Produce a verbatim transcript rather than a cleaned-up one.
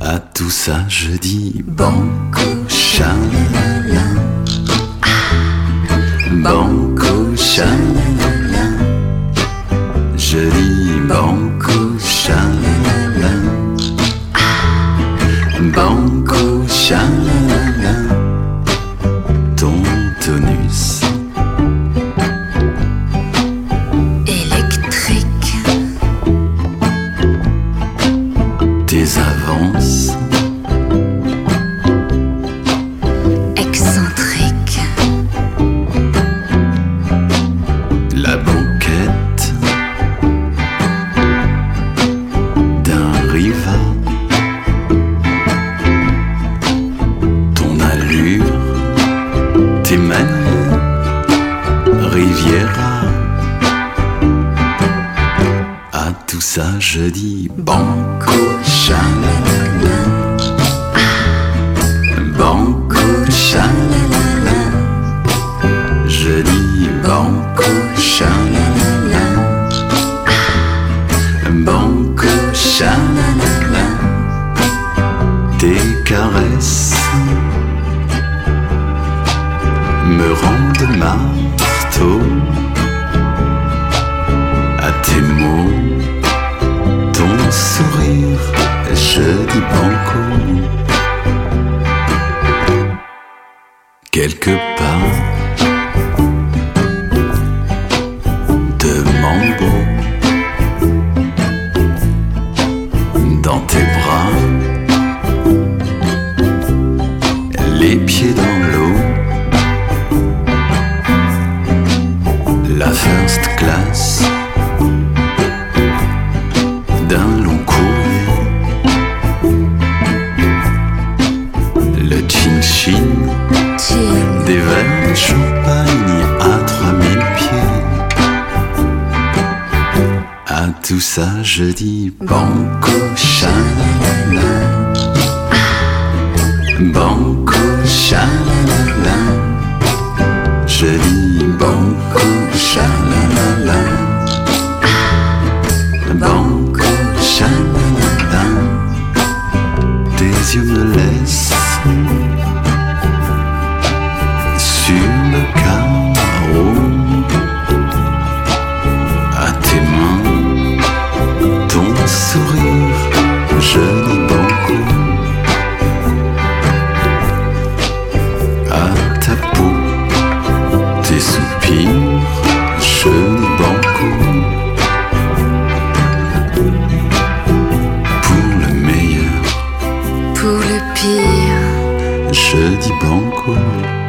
À tout ça je dis banco, chalalala. Banco, chalalala. Je dis banco, chalalala. Banco, chalalala. Ton tonus électrique, tes avances excentrique, la banquette d'un rivin, ton allure, tes manies, Riviera. À tout ça je dis banco, chalalala. Banco, chalalala. Je dis banco, chalalala. Banco, chalalala. Tes caresses me rendent marteau. À tes mots, ton sourire, je dis banco. Quelque part de mambo dans tes bras, les pieds dans l'eau, la first class d'un long courrier, le chin-chin chill, des verres de champagne à trois mille pieds. À tout ça je dis banco, chalalala. Banco, chalalala. Je dis banco, chalalala. Banco, chalalala. Tes yeux me laissent sur le carreau. À tes mains, ton sourire, je dis banco. À ta peau, tes soupirs, je dis banco. Pour le meilleur, pour le pire, je dis banco.